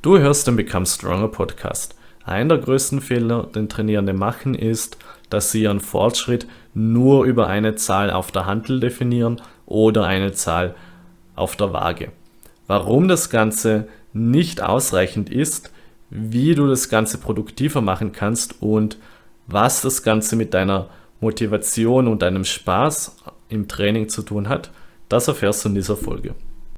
Du hörst den Become Stronger Podcast. Einer der größten Fehler, den Trainierende machen, ist, dass sie ihren Fortschritt nur über eine Zahl auf der Hantel definieren oder eine Zahl auf der Waage. Warum das Ganze nicht ausreichend ist, wie du das Ganze produktiver machen kannst und was das Ganze mit deiner Motivation und deinem Spaß im Training zu tun hat, das erfährst du in dieser Folge.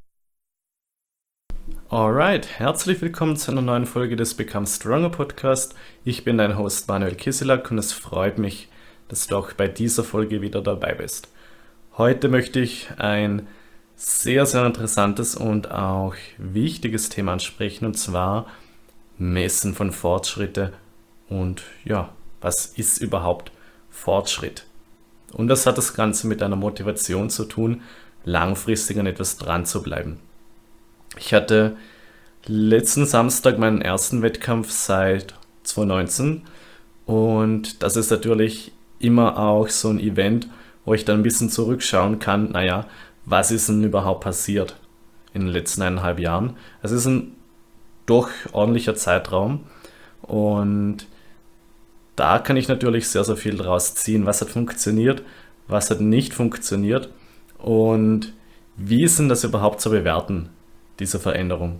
Alright, herzlich willkommen zu einer neuen Folge des Become Stronger Podcast. Ich bin dein Host Manuel Kiselak und es freut mich, dass du auch bei dieser Folge wieder dabei bist. Heute möchte ich ein sehr, sehr interessantes und auch wichtiges Thema ansprechen, und zwar Messen von Fortschritte und was ist überhaupt Fortschritt? Und das hat das Ganze mit einer Motivation zu tun, langfristig an etwas dran zu bleiben. Ich hatte letzten Samstag meinen ersten Wettkampf seit 2019 und das ist natürlich immer auch so ein Event, wo ich dann ein bisschen zurückschauen kann, was ist denn überhaupt passiert in den letzten 1,5 Jahren. Es ist ein doch ordentlicher Zeitraum und da kann ich natürlich sehr, sehr viel draus ziehen, was hat funktioniert, was hat nicht funktioniert und wie ist denn das überhaupt zu bewerten, diese Veränderung.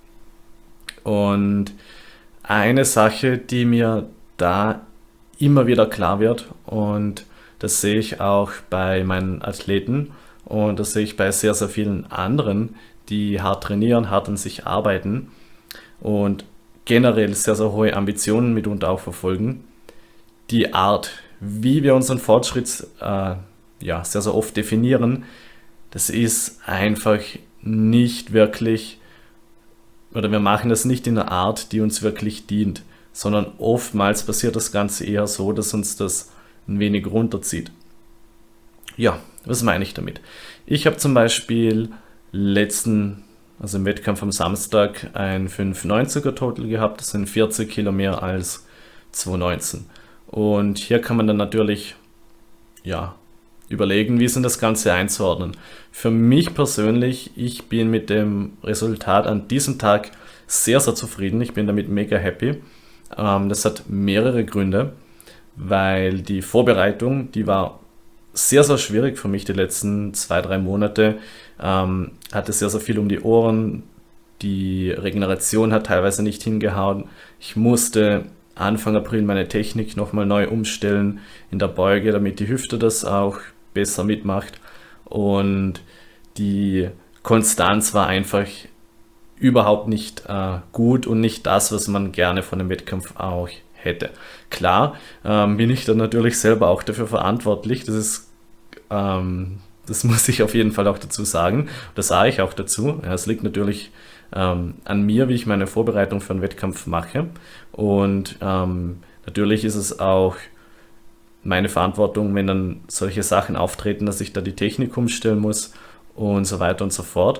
Und eine Sache, die mir da immer wieder klar wird, und das sehe ich auch bei meinen Athleten und das sehe ich bei sehr, sehr vielen anderen, die hart trainieren, hart an sich arbeiten und generell sehr, sehr hohe Ambitionen mitunter auch verfolgen, die Art, wie wir unseren Fortschritt sehr, sehr oft definieren, das ist einfach nicht wirklich, oder wir machen das nicht in einer Art, die uns wirklich dient, sondern oftmals passiert das Ganze eher so, dass uns das ein wenig runterzieht. Ja, was meine ich damit? Ich habe zum Beispiel im Wettkampf am Samstag ein 5,90er Total gehabt, das sind 40 Kilo mehr als 2019. Und hier kann man dann natürlich, überlegen, wie ist denn das Ganze einzuordnen. Für mich persönlich, ich bin mit dem Resultat an diesem Tag sehr, sehr zufrieden. Ich bin damit mega happy. Das hat mehrere Gründe, weil die Vorbereitung, die war sehr, sehr schwierig für mich die letzten 2-3 Monate. Hatte sehr, sehr viel um die Ohren. Die Regeneration hat teilweise nicht hingehauen. Ich musste Anfang April meine Technik nochmal neu umstellen in der Beuge, damit die Hüfte das auch besser mitmacht. Und die Konstanz war einfach überhaupt nicht gut und nicht das, was man gerne von einem Wettkampf auch hätte. Klar, bin ich dann natürlich selber auch dafür verantwortlich. Das muss ich auf jeden Fall auch dazu sagen. Das sage ich auch dazu. Ja, es liegt natürlich an mir, wie ich meine Vorbereitung für einen Wettkampf mache. Und natürlich ist es auch meine Verantwortung, wenn dann solche Sachen auftreten, dass ich da die Technik umstellen muss und so weiter und so fort.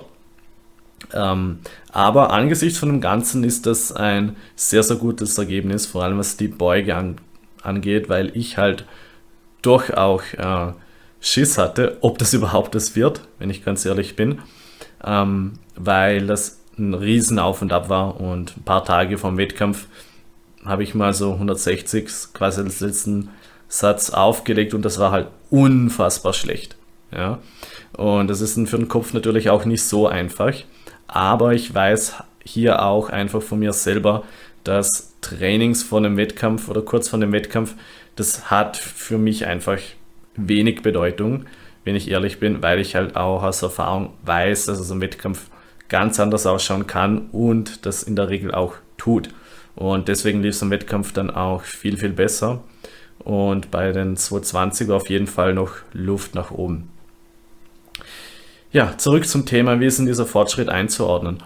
Aber angesichts von dem Ganzen ist das ein sehr, sehr gutes Ergebnis, vor allem was die Beuge angeht, weil ich halt doch auch Schiss hatte, ob das überhaupt das wird, wenn ich ganz ehrlich bin, weil das ein riesen Auf und Ab war und ein paar Tage vom Wettkampf habe ich mal so 160 quasi als letzten Satz aufgelegt und das war halt unfassbar schlecht. Ja? Und das ist für den Kopf natürlich auch nicht so einfach, aber ich weiß hier auch einfach von mir selber, dass Trainings vor einem Wettkampf oder kurz vor dem Wettkampf, das hat für mich einfach wenig Bedeutung, wenn ich ehrlich bin, weil ich halt auch aus Erfahrung weiß, dass es im Wettkampf ganz anders ausschauen kann und das in der Regel auch tut. Und deswegen lief es im Wettkampf dann auch viel, viel besser. Und bei den 220er auf jeden Fall noch Luft nach oben. Ja, zurück zum Thema, wie ist denn dieser Fortschritt einzuordnen?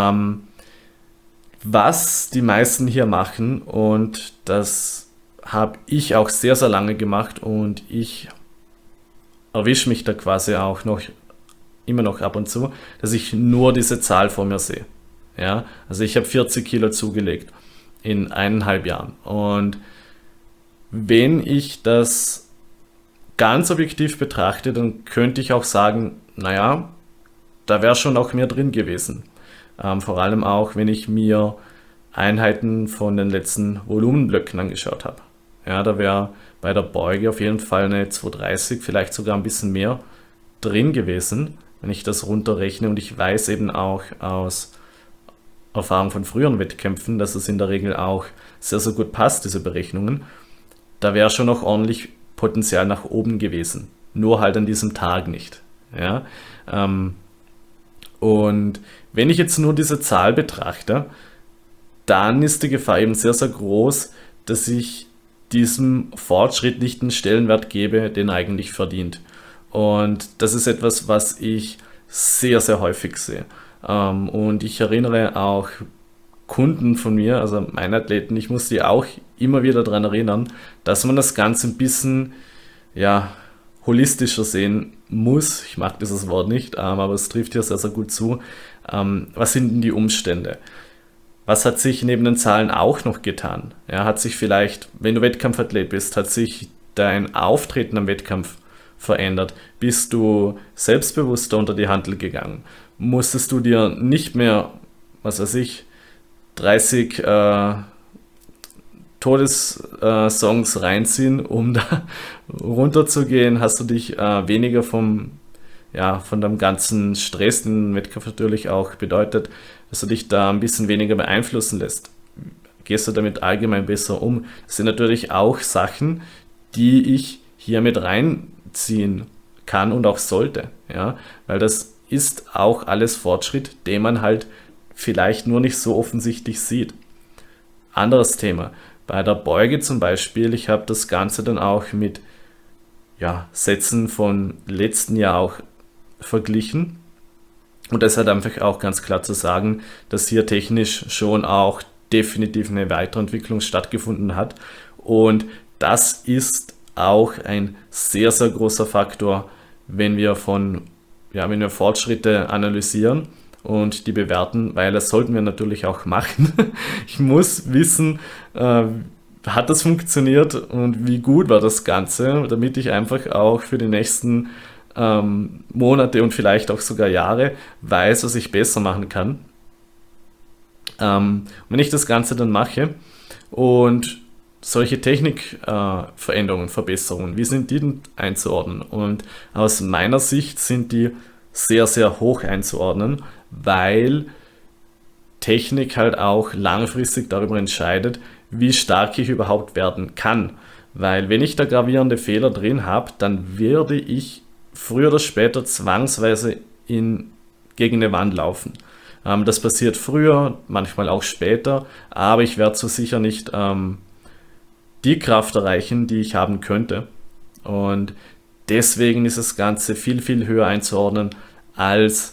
Was die meisten hier machen, und das habe ich auch sehr, sehr lange gemacht und ich erwische mich da quasi auch immer noch ab und zu, dass ich nur diese Zahl vor mir sehe. Ja? Also ich habe 40 Kilo zugelegt in 1,5 Jahren und wenn ich das ganz objektiv betrachte, dann könnte ich auch sagen, da wäre schon auch mehr drin gewesen. Vor allem auch, wenn ich mir Einheiten von den letzten Volumenblöcken angeschaut habe. Ja, da wäre bei der Beuge auf jeden Fall eine 230, vielleicht sogar ein bisschen mehr drin gewesen, wenn ich das runterrechne. Und ich weiß eben auch aus Erfahrung von früheren Wettkämpfen, dass es in der Regel auch sehr, sehr gut passt, diese Berechnungen. Da wäre schon noch ordentlich Potenzial nach oben gewesen. Nur halt an diesem Tag nicht. Ja? Und wenn ich jetzt nur diese Zahl betrachte, dann ist die Gefahr eben sehr, sehr groß, dass ich diesem Fortschritt nicht den Stellenwert gebe, den er eigentlich verdient. Und das ist etwas, was ich sehr, sehr häufig sehe. Und ich erinnere auch Kunden von mir, also meine Athleten, ich muss die auch immer wieder daran erinnern, dass man das Ganze ein bisschen, ja, holistischer sehen muss. Ich mag dieses Wort nicht, aber es trifft hier sehr, sehr gut zu. Was sind denn die Umstände? Was hat sich neben den Zahlen auch noch getan? Ja, hat sich vielleicht, wenn du Wettkampfathlet bist, hat sich dein Auftreten am Wettkampf verändert? Bist du selbstbewusster unter die Hantel gegangen? Musstest du dir nicht mehr, was weiß ich, 30 Todessongs reinziehen, um da runterzugehen? Hast du dich weniger von dem ganzen Stress, den Wettkampf natürlich auch bedeutet, dass du dich da ein bisschen weniger beeinflussen lässt? Gehst du damit allgemein besser um? Das sind natürlich auch Sachen, die ich hier mit reinziehen kann und auch sollte, ja, weil das ist auch alles Fortschritt, den man halt vielleicht nur nicht so offensichtlich sieht. Anderes Thema. Bei der Beuge zum Beispiel, ich habe das Ganze dann auch mit Sätzen von letzten Jahr auch verglichen. Und das hat einfach auch ganz klar zu sagen, dass hier technisch schon auch definitiv eine Weiterentwicklung stattgefunden hat. Und das ist auch ein sehr, sehr großer Faktor, wenn wir Fortschritte analysieren und die bewerten, weil das sollten wir natürlich auch machen. Ich muss wissen, hat das funktioniert und wie gut war das Ganze, damit ich einfach auch für die nächsten Monate und vielleicht auch sogar Jahre weiß, was ich besser machen kann. Wenn ich das Ganze dann mache und solche Technikveränderungen, Verbesserungen, wie sind die denn einzuordnen? Und aus meiner Sicht sind die sehr, sehr hoch einzuordnen, weil Technik halt auch langfristig darüber entscheidet, wie stark ich überhaupt werden kann. Weil wenn ich da gravierende Fehler drin habe, dann werde ich früher oder später zwangsweise gegen eine Wand laufen. Das passiert früher, manchmal auch später, aber ich werde so sicher nicht die Kraft erreichen, die ich haben könnte. Und deswegen ist das Ganze viel, viel höher einzuordnen, als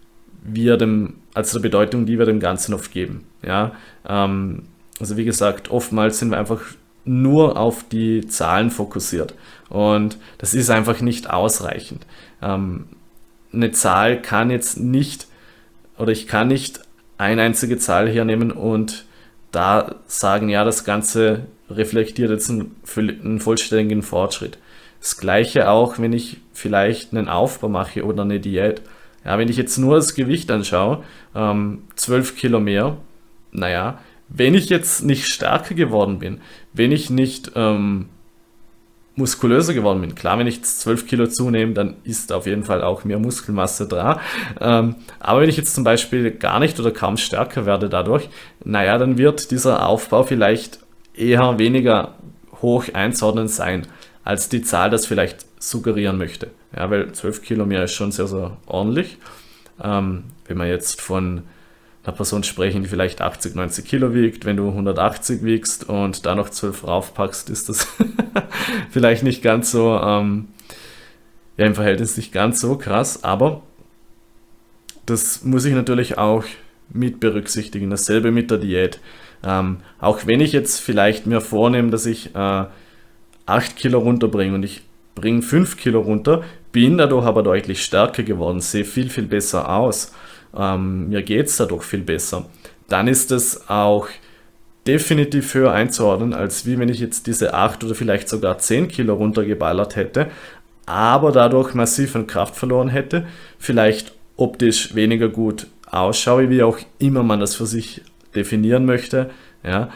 der Bedeutung, die wir dem Ganzen oft geben. Ja? Also wie gesagt, oftmals sind wir einfach nur auf die Zahlen fokussiert. Und das ist einfach nicht ausreichend. Eine Zahl kann jetzt nicht, oder ich kann nicht eine einzige Zahl hernehmen und da sagen, ja, das Ganze reflektiert jetzt einen vollständigen Fortschritt. Das Gleiche auch, wenn ich vielleicht einen Aufbau mache oder eine Diät. Ja, wenn ich jetzt nur das Gewicht anschaue, 12 Kilo mehr, naja, wenn ich jetzt nicht stärker geworden bin, wenn ich nicht muskulöser geworden bin, klar, wenn ich jetzt 12 Kilo zunehme, dann ist auf jeden Fall auch mehr Muskelmasse da. Aber wenn ich jetzt zum Beispiel gar nicht oder kaum stärker werde dadurch, naja, dann wird dieser Aufbau vielleicht eher weniger hoch einzuordnen sein, als die Zahl das vielleicht suggerieren möchte. Ja, weil 12 Kilo mehr ist schon sehr, sehr ordentlich. Wenn wir jetzt von einer Person sprechen, die vielleicht 80, 90 Kilo wiegt, wenn du 180 wiegst und da noch 12 raufpackst, ist das vielleicht nicht ganz so, im Verhältnis nicht ganz so krass, aber das muss ich natürlich auch mit berücksichtigen. Dasselbe mit der Diät. Auch wenn ich jetzt vielleicht mir vornehme, dass ich 8 Kilo runterbringe und ich bringe 5 Kilo runter, bin dadurch aber deutlich stärker geworden, sehe viel, viel besser aus, mir geht es dadurch viel besser, dann ist es auch definitiv höher einzuordnen, als wie wenn ich jetzt diese 8 oder vielleicht sogar 10 Kilo runtergeballert hätte, aber dadurch massiv an Kraft verloren hätte, vielleicht optisch weniger gut ausschaue, wie auch immer man das für sich definieren möchte, ja,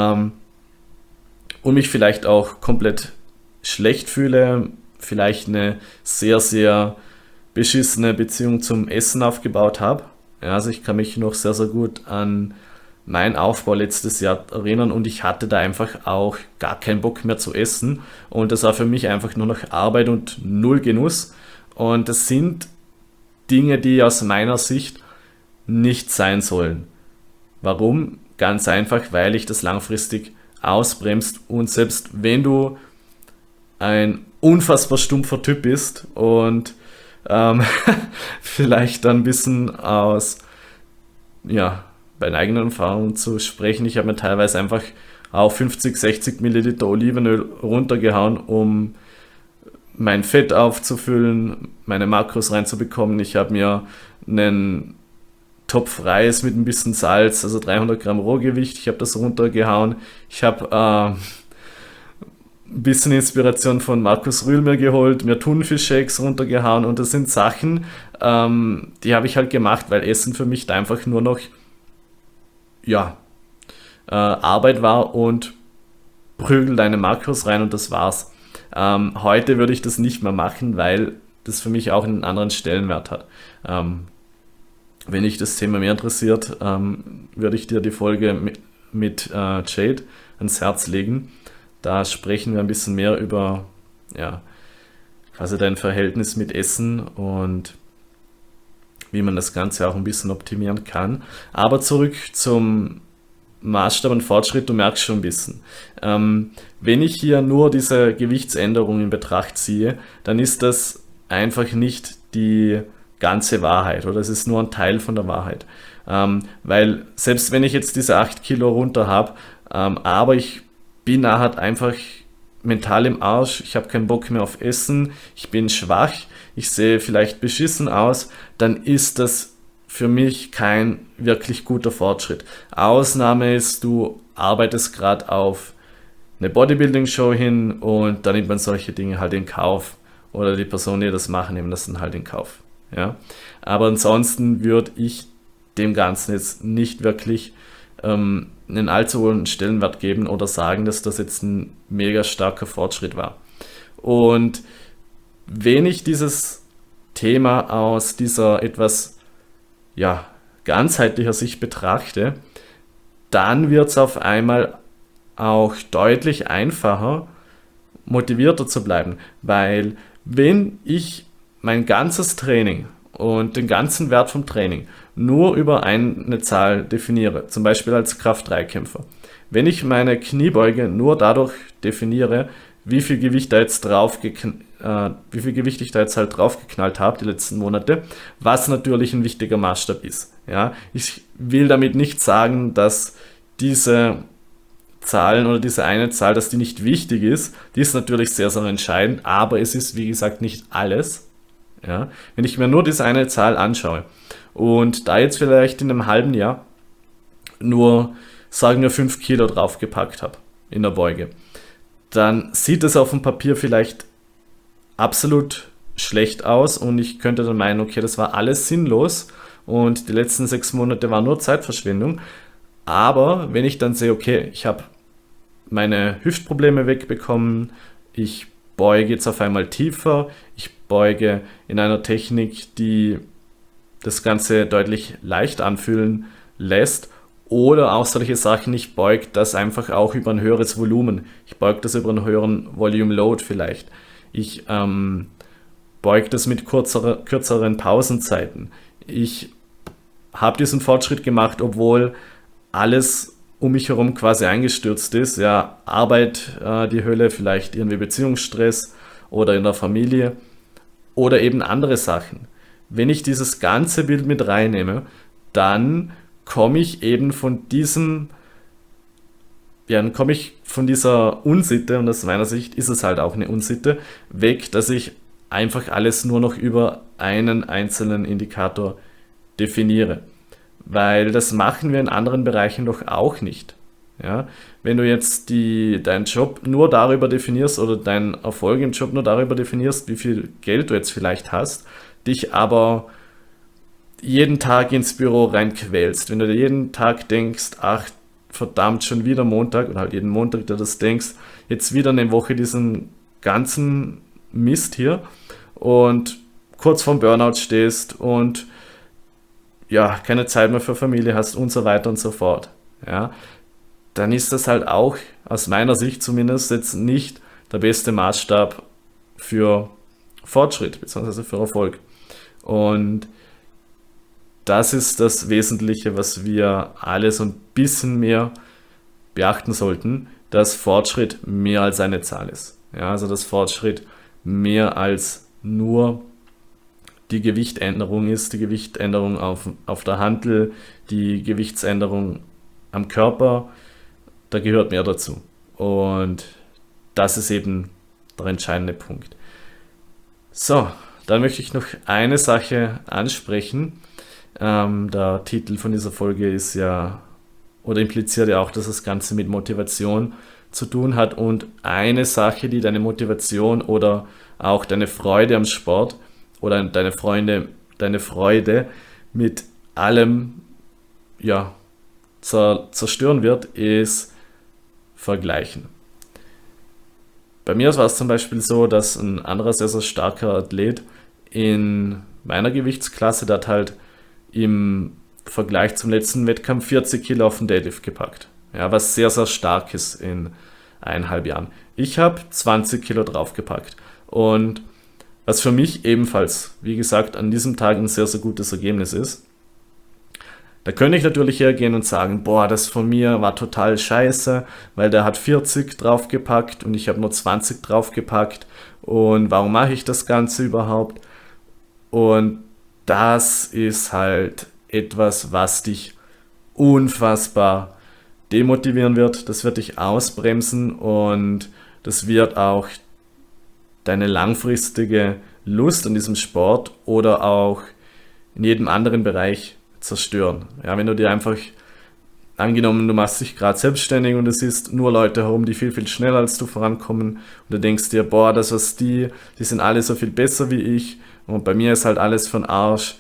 und mich vielleicht auch komplett schlecht fühle, vielleicht eine sehr, sehr beschissene Beziehung zum Essen aufgebaut habe. Ja, also ich kann mich noch sehr, sehr gut an meinen Aufbau letztes Jahr erinnern und ich hatte da einfach auch gar keinen Bock mehr zu essen und das war für mich einfach nur noch Arbeit und null Genuss und das sind Dinge, die aus meiner Sicht nicht sein sollen. Warum? Ganz einfach, weil ich das langfristig ausbremst und selbst wenn du ein unfassbar stumpfer Typ bist und ähm, vielleicht dann ein bisschen aus, ja, bei eigenen Erfahrungen zu sprechen. Ich habe mir teilweise einfach auf 50, 60 Milliliter Olivenöl runtergehauen, um mein Fett aufzufüllen, meine Makros reinzubekommen. Ich habe mir einen Topf Reis mit ein bisschen Salz, also 300 Gramm Rohgewicht, ich habe das runtergehauen. Ich habe ein bisschen Inspiration von Markus Rühl mir geholt, mir Thunfisch-Shakes runtergehauen und das sind Sachen, die habe ich halt gemacht, weil Essen für mich da einfach nur noch, ja, Arbeit war und prügel deine Makros rein und das war's. Heute würde ich das nicht mehr machen, weil das für mich auch einen anderen Stellenwert hat. Wenn dich das Thema mehr interessiert, würde ich dir die Folge mit Jade ans Herz legen. Da sprechen wir ein bisschen mehr über, ja, quasi dein Verhältnis mit Essen und wie man das Ganze auch ein bisschen optimieren kann. Aber zurück zum Maßstab und Fortschritt, du merkst schon ein bisschen. Wenn ich hier nur diese Gewichtsänderung in Betracht ziehe, dann ist das einfach nicht die ganze Wahrheit oder es ist nur ein Teil von der Wahrheit. Weil selbst wenn ich jetzt diese 8 Kilo runter habe, aber ich bin nachher einfach mental im Arsch, ich habe keinen Bock mehr auf Essen, ich bin schwach, ich sehe vielleicht beschissen aus, dann ist das für mich kein wirklich guter Fortschritt. Ausnahme ist, du arbeitest gerade auf eine Bodybuilding-Show hin und dann nimmt man solche Dinge halt in Kauf. Oder die Personen, die das machen, nehmen das dann halt in Kauf. Ja? Aber ansonsten würde ich dem Ganzen jetzt nicht wirklich einen allzu hohen Stellenwert geben oder sagen, dass das jetzt ein mega starker Fortschritt war. Und wenn ich dieses Thema aus dieser etwas, ja, ganzheitlicher Sicht betrachte, dann wird es auf einmal auch deutlich einfacher, motivierter zu bleiben, weil wenn ich mein ganzes Training und den ganzen Wert vom Training nur über eine Zahl definiere, zum Beispiel als Kraft-3-Kämpfer, wenn ich meine Kniebeuge nur dadurch definiere, wie viel Gewicht ich da jetzt halt draufgeknallt habe die letzten Monate, was natürlich ein wichtiger Maßstab ist. Ja? Ich will damit nicht sagen, dass diese Zahlen oder diese eine Zahl, dass die nicht wichtig ist. Die ist natürlich sehr, sehr entscheidend, aber es ist, wie gesagt, nicht alles. Ja? Wenn ich mir nur diese eine Zahl anschaue und da jetzt vielleicht in einem halben Jahr nur, sagen wir, 5 Kilo draufgepackt habe in der Beuge, dann sieht es auf dem Papier vielleicht absolut schlecht aus und ich könnte dann meinen, okay, das war alles sinnlos und die letzten 6 Monate waren nur Zeitverschwendung. Aber wenn ich dann sehe, okay, ich habe meine Hüftprobleme wegbekommen, ich beuge jetzt auf einmal tiefer, ich beuge in einer Technik, die das Ganze deutlich leicht anfühlen lässt, oder auch solche Sachen, ich beuge das einfach auch über ein höheres Volumen, ich beuge das über einen höheren Volume Load vielleicht, ich beuge das mit kürzeren Pausenzeiten. Ich habe diesen Fortschritt gemacht, obwohl alles um mich herum quasi eingestürzt ist. Ja, Arbeit, die Hölle, vielleicht irgendwie Beziehungsstress oder in der Familie oder eben andere Sachen. Wenn ich dieses ganze Bild mit reinnehme, dann komme ich eben von dann komme ich von dieser Unsitte, und aus meiner Sicht ist es halt auch eine Unsitte, weg, dass ich einfach alles nur noch über einen einzelnen Indikator definiere. Weil das machen wir in anderen Bereichen doch auch nicht. Ja? Wenn du jetzt deinen Job nur darüber definierst oder deinen Erfolg im Job nur darüber definierst, wie viel Geld du jetzt vielleicht hast, dich aber jeden Tag ins Büro reinquälst, wenn du dir jeden Tag denkst, ach verdammt, schon wieder Montag, oder halt jeden Montag dir das denkst, jetzt wieder eine Woche diesen ganzen Mist hier und kurz vorm Burnout stehst und ja, keine Zeit mehr für Familie hast und so weiter und so fort. Ja, dann ist das halt auch aus meiner Sicht zumindest jetzt nicht der beste Maßstab für Fortschritt bzw. für Erfolg. Und das ist das Wesentliche, was wir alle so ein bisschen mehr beachten sollten, dass Fortschritt mehr als eine Zahl ist. Ja, also dass Fortschritt mehr als nur die Gewichtänderung ist, die Gewichtänderung auf der Hantel, die Gewichtsänderung am Körper, da gehört mehr dazu. Und das ist eben der entscheidende Punkt. So, dann möchte ich noch eine Sache ansprechen. Der Titel von dieser Folge ist ja, oder impliziert ja auch, dass das Ganze mit Motivation zu tun hat. Und eine Sache, die deine Motivation oder auch deine Freude am Sport oder deine Freude mit allem ja, zerstören wird, ist Vergleichen. Bei mir war es zum Beispiel so, dass ein anderer sehr, sehr starker Athlet in meiner Gewichtsklasse, der hat halt im Vergleich zum letzten Wettkampf 40 Kilo auf den Deadlift gepackt. Ja, was sehr, sehr stark ist in 1,5 Jahren. Ich habe 20 Kilo draufgepackt. Und was für mich ebenfalls, wie gesagt, an diesem Tag ein sehr, sehr gutes Ergebnis ist. Da könnte ich natürlich hergehen und sagen, boah, das von mir war total scheiße, weil der hat 40 draufgepackt und ich habe nur 20 draufgepackt und warum mache ich das Ganze überhaupt? Und das ist halt etwas, was dich unfassbar demotivieren wird, das wird dich ausbremsen und das wird auch deine langfristige Lust an diesem Sport oder auch in jedem anderen Bereich zerstören. Ja, wenn du dir einfach, angenommen, du machst dich gerade selbstständig und es ist nur Leute herum, die viel, viel schneller als du vorankommen und du denkst dir, boah, das was die sind alle so viel besser wie ich und bei mir ist halt alles von Arsch.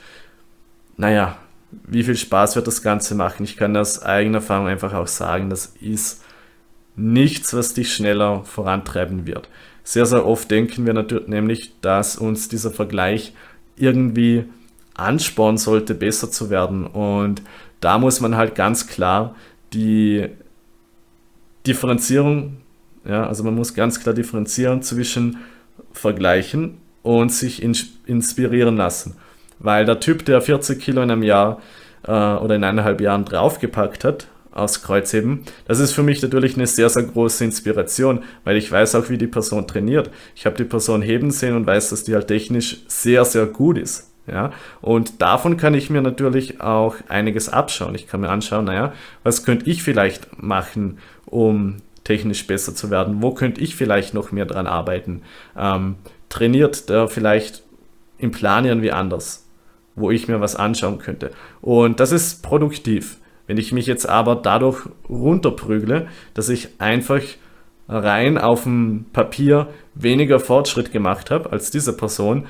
Naja, wie viel Spaß wird das Ganze machen? Ich kann aus eigener Erfahrung einfach auch sagen, das ist nichts, was dich schneller vorantreiben wird. Sehr, sehr oft denken wir natürlich nämlich, dass uns dieser Vergleich irgendwie anspornen sollte, besser zu werden. Und da muss man halt ganz klar die Differenzierung, ja, also man muss ganz klar differenzieren zwischen Vergleichen und sich inspirieren lassen. Weil der Typ, der 40 Kilo in einem Jahr oder in 1,5 Jahren draufgepackt hat, aus Kreuzheben, das ist für mich natürlich eine sehr, sehr große Inspiration, weil ich weiß auch, wie die Person trainiert. Ich habe die Person heben sehen und weiß, dass die halt technisch sehr, sehr gut ist. Ja? Und davon kann ich mir natürlich auch einiges abschauen. Ich kann mir anschauen, naja, was könnte ich vielleicht machen, um technisch besser zu werden? Wo könnte ich vielleicht noch mehr dran arbeiten? Trainiert der vielleicht im Plan irgendwie anders, wo ich mir was anschauen könnte? Und das ist produktiv. Wenn ich mich jetzt aber dadurch runterprügle, dass ich einfach rein auf dem Papier weniger Fortschritt gemacht habe als diese Person,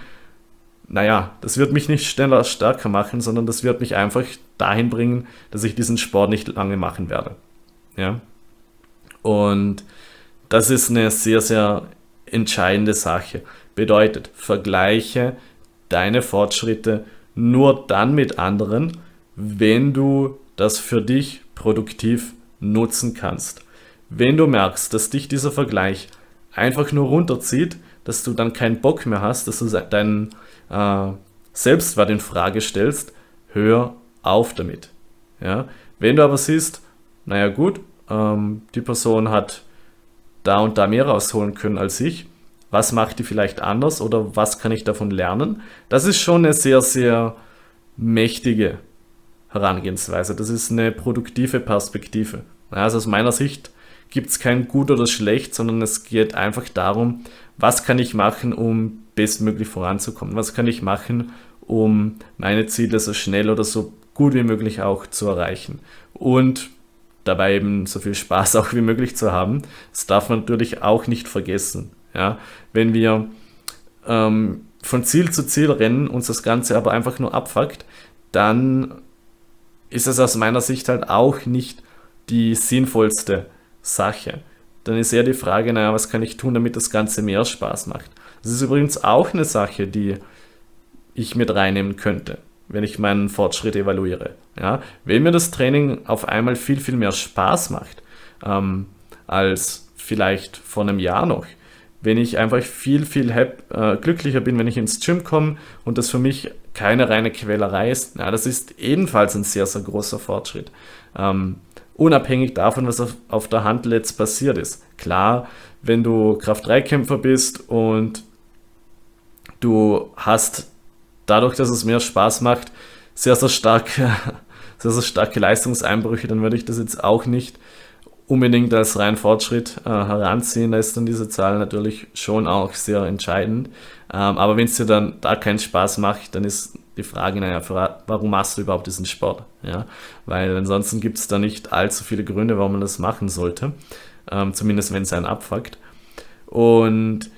naja, das wird mich nicht schneller stärker machen, sondern das wird mich einfach dahin bringen, dass ich diesen Sport nicht lange machen werde. Ja? Und das ist eine sehr, sehr entscheidende Sache. Bedeutet, vergleiche deine Fortschritte nur dann mit anderen, wenn du das für dich produktiv nutzen kannst. Wenn du merkst, dass dich dieser Vergleich einfach nur runterzieht, dass du dann keinen Bock mehr hast, dass du deinen Selbstwert in Frage stellst, hör auf damit. Ja? Wenn du aber siehst, naja gut, die Person hat da und da mehr rausholen können als ich, was macht die vielleicht anders oder was kann ich davon lernen? Das ist schon eine sehr, sehr mächtige Herangehensweise. Das ist eine produktive Perspektive. Also aus meiner Sicht gibt es kein Gut oder Schlecht, sondern es geht einfach darum, was kann ich machen, um bestmöglich voranzukommen? Was kann ich machen, um meine Ziele so schnell oder so gut wie möglich auch zu erreichen? Und dabei eben so viel Spaß auch wie möglich zu haben. Das darf man natürlich auch nicht vergessen. Ja? Wenn wir von Ziel zu Ziel rennen, uns das Ganze aber einfach nur abfuckt, dann ist es aus meiner Sicht halt auch nicht die sinnvollste Sache. Dann ist eher die Frage, naja, was kann ich tun, damit das Ganze mehr Spaß macht. Das ist übrigens auch eine Sache, die ich mit reinnehmen könnte, wenn ich meinen Fortschritt evaluiere. Ja? Wenn mir das Training auf einmal viel, viel mehr Spaß macht, als vielleicht vor einem Jahr noch, wenn ich einfach viel, viel glücklicher bin, wenn ich ins Gym komme und das für mich keine reine Quälerei ist, ja, das ist ebenfalls ein sehr, sehr großer Fortschritt. Unabhängig davon, was auf der Hantel jetzt passiert ist. Klar, wenn du Kraft-3-Kämpfer bist und du hast dadurch, dass es mehr Spaß macht, sehr, sehr starke Leistungseinbrüche, dann würde ich das jetzt auch nicht unbedingt als reinen Fortschritt heranziehen. Da ist dann diese Zahl natürlich schon auch sehr entscheidend. Aber wenn es dir dann da keinen Spaß macht, dann ist die Frage, naja, warum machst du überhaupt diesen Sport? Ja? Weil ansonsten gibt es da nicht allzu viele Gründe, warum man das machen sollte. Zumindest wenn es einen abfuckt. Und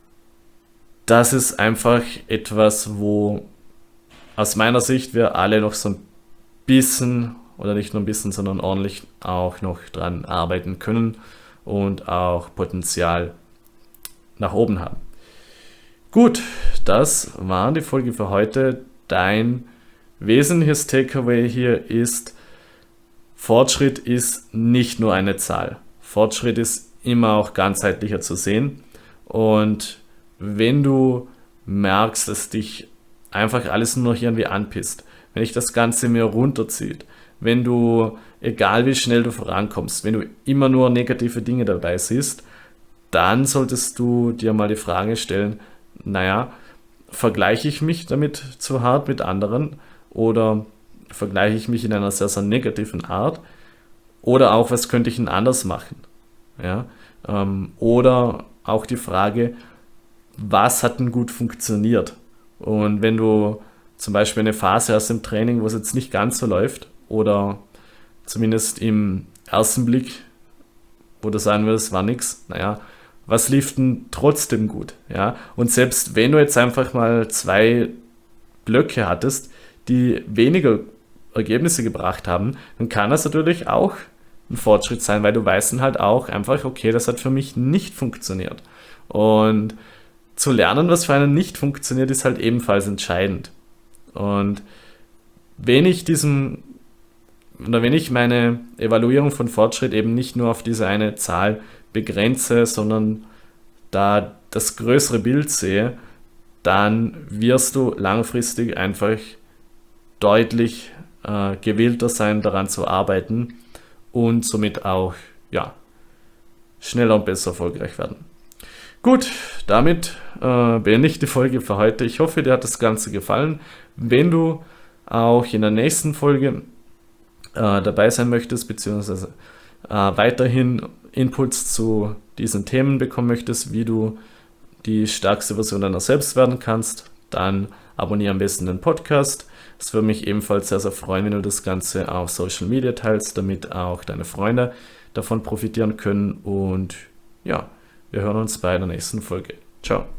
das ist einfach etwas, wo aus meiner Sicht wir alle noch so ein bisschen, oder nicht nur ein bisschen, sondern ordentlich auch noch dran arbeiten können und auch Potenzial nach oben haben. Gut, das war die Folge für heute. Dein wesentliches Takeaway hier ist, Fortschritt ist nicht nur eine Zahl. Fortschritt ist immer auch ganzheitlicher zu sehen. Und wenn du merkst, dass dich einfach alles nur noch irgendwie anpisst, wenn dich das Ganze mehr runterzieht, wenn du, egal wie schnell du vorankommst, wenn du immer nur negative Dinge dabei siehst, dann solltest du dir mal die Frage stellen, naja, vergleiche ich mich damit zu hart mit anderen oder vergleiche ich mich in einer sehr, sehr negativen Art oder auch, was könnte ich denn anders machen? Ja? Oder auch die Frage, was hat denn gut funktioniert? Und wenn du zum Beispiel eine Phase hast im Training, wo es jetzt nicht ganz so läuft oder zumindest im ersten Blick, wo du sagen würdest, war nix, naja, was lief denn trotzdem gut? Ja? Und selbst wenn du jetzt einfach mal 2 Blöcke hattest, die weniger Ergebnisse gebracht haben, dann kann das natürlich auch ein Fortschritt sein, weil du weißt dann halt auch einfach, okay, das hat für mich nicht funktioniert. Und zu lernen, was für einen nicht funktioniert, ist halt ebenfalls entscheidend. Und wenn ich meine Evaluierung von Fortschritt eben nicht nur auf diese eine Zahl begrenze, sondern da das größere Bild sehe, dann wirst du langfristig einfach deutlich gewillter sein, daran zu arbeiten und somit auch schneller und besser erfolgreich werden. Gut, damit beende ich die Folge für heute. Ich hoffe, dir hat das Ganze gefallen. Wenn du auch in der nächsten Folge dabei sein möchtest, beziehungsweise weiterhin Inputs zu diesen Themen bekommen möchtest, wie du die stärkste Version deiner selbst werden kannst, dann abonniere am besten den Podcast. Es würde mich ebenfalls sehr, sehr freuen, wenn du das Ganze auf Social Media teilst, damit auch deine Freunde davon profitieren können. Und ja, wir hören uns bei der nächsten Folge. Ciao.